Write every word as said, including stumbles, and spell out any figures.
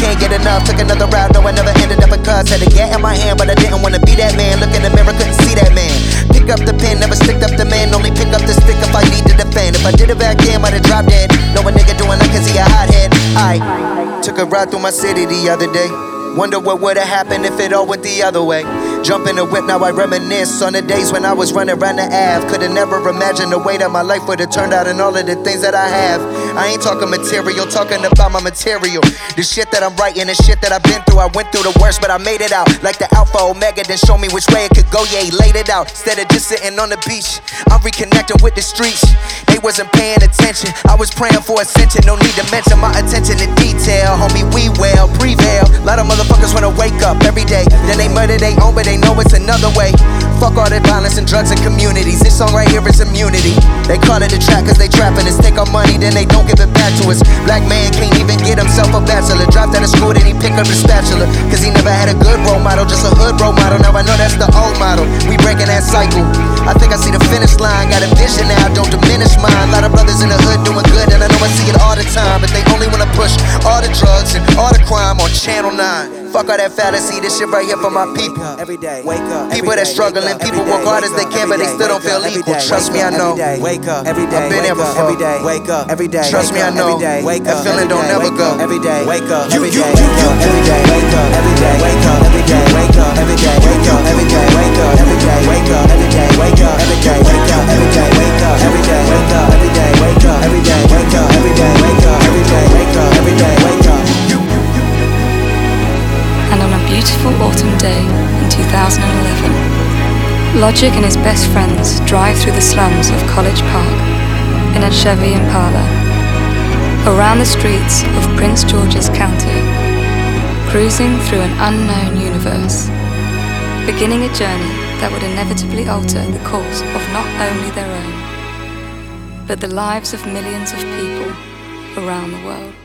can't get enough. Took another route, no, I never ended up a cuz. Had a gat in my hand, but I didn't wanna be that man. Look in the mirror, couldn't see that man. Pick up the pen, never stick up the man. Only pick up the stick if I need to defend. If I did it back then, might have dropped dead. Know a nigga doing that cause he a hothead. I took a ride through my city the other day. Wonder what would've happened if it all went the other way. Jump in the whip, now I reminisce on the days when I was running around the Ave. Could've never imagined the way that my life would've turned out and all of the things that I have. I ain't talking material, talking about my material. The shit that I'm writing, the shit that I've been through. I went through the worst, but I made it out. Like the Alpha Omega, then show me which way it could go. Yeah, he laid it out. Instead of just sitting on the beach, I'm reconnecting with the streets. They wasn't paying attention, I was praying for ascension. No need to mention my attention to detail. Homie, we well, prevail. Lot of motherfuckers wanna wake up every day, then they murder they own, but they know it's another way. Fuck all that violence and drugs and communities. This song right here is immunity. They call it a trap cause they trapping us. Take our money, then they don't give it back to us. Black man can't even get himself a bachelor. Dropped out of school, then he pick up the spatula. Cause he never had a good role model, just a hood role model. Now I know that's the old model. We breaking that cycle. I think I see the finish line. Got a vision now, don't diminish mine. A lot of brothers in the hood doing good, and I know I see it all the time. But they only wanna push all the drugs and all the crime on Channel nine. Fuck all that fallacy, this shit right here for my people. Every day, wake up. People that struggling, people work hard as they can, but they still don't feel equal. Trust me, I know. Wake up. Every day, I've been there before. Every day, wake up. Every day, trust me, I know. That feeling don't never go. Every day, wake up. Every day, every day, wake up. Every day, wake up. Every day, wake up. Every day, wake up. Every day, wake up. Every day, wake up. Every day, wake up. Every day, wake up. Every day, wake up. Every day, wake up. Every day, wake up. Every day, wake up. Every day, wake up. Every day, wake up. Every day, wake up. And on a beautiful autumn day in two thousand eleven, Logic and his best friends drive through the slums of College Park in a Chevy Impala, around the streets of Prince George's County, cruising through an unknown universe, beginning a journey that would inevitably alter the course of not only their own, but the lives of millions of people around the world.